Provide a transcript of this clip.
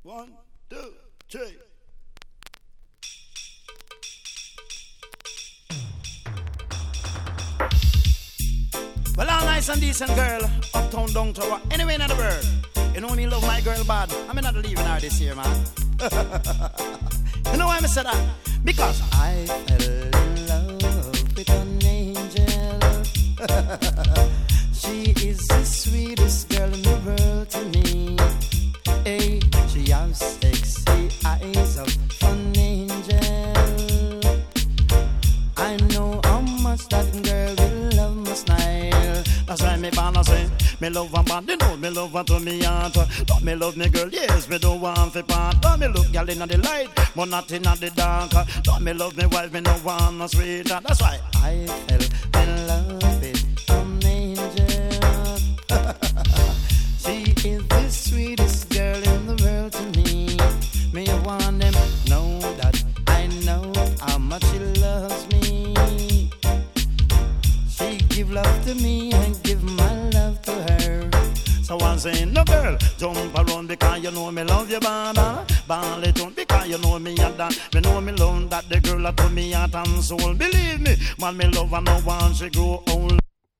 1, 2, 3. Well, all nice and decent girl, uptown, downtown, anywhere in the world. You know me love my girl bad. I'm not leaving her this year, man. You know why I said that? Because I fell in love with an angel. She is the sweetest girl in the world to me. Hey, she has sexy eyes of an angel. I know how much that girl will love my style. That's why me wanna say, me love one band, you know me love one to me heart. But me love me girl, yes, me don't want to part. But me look girl in the light, but not in the dark. But me love me wife, me no want no sweeter. That's why I fell in love with an angel. She is the sweetest girl in the world to me. Me want them know that I know how much she loves me. She give love to me and give my love to her. So I'm saying, no girl, jump around because you know me love you, bada. Ball it on because you know me and that. Me know me love that the girl that put me heart and soul. Believe me, man, me love her no one she grow old.